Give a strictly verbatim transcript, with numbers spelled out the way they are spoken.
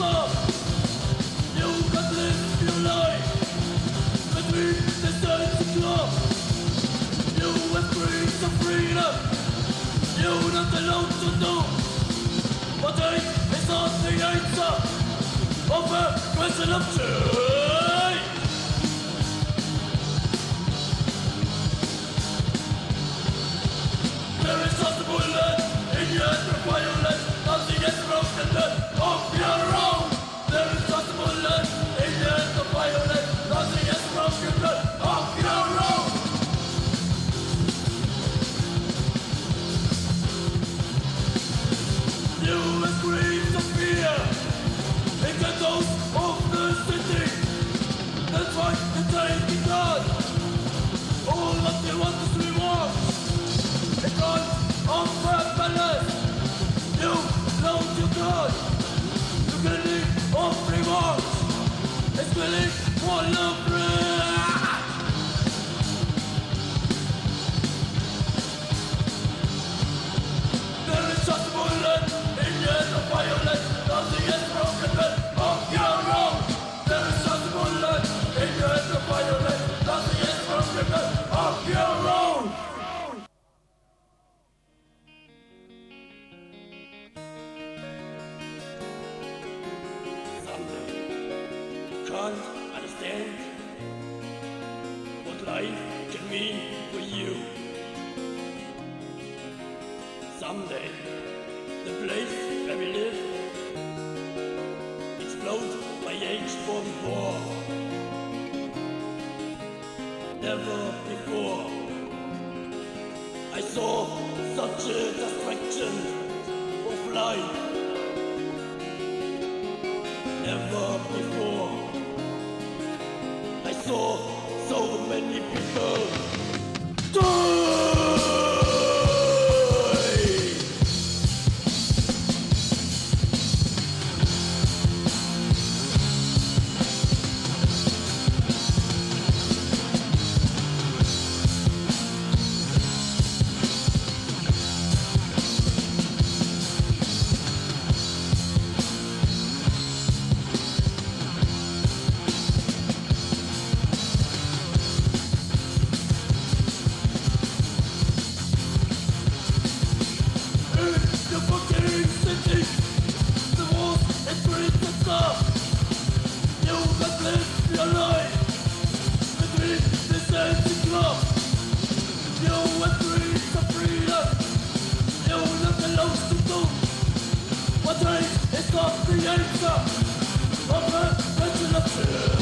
answer. You can live your life between the states and club. You have dreams of freedom. You're not alone to know. But hate is not the answer of a question of change. There is just a bullet in your head for violence. Nothing is broken of your own. There is just a bullet in your head for violence. Nothing is broken of your own. You have screams of fear in the ghost of the city. That's why the take it on. All what they want is reward. It's all on purpose. You know you God. You can live on remorse. It's really all of there is just a bullet in your head of violence. Nothing is broken of your own. There is just a bullet in your head of violence. Nothing is broken of your own. Can't understand what life can mean for you. Someday, the place where we live explodes by H-bomb war. Never before I saw such a destruction of life. Never before I saw so many people die. What race is not the answer of a question of truth?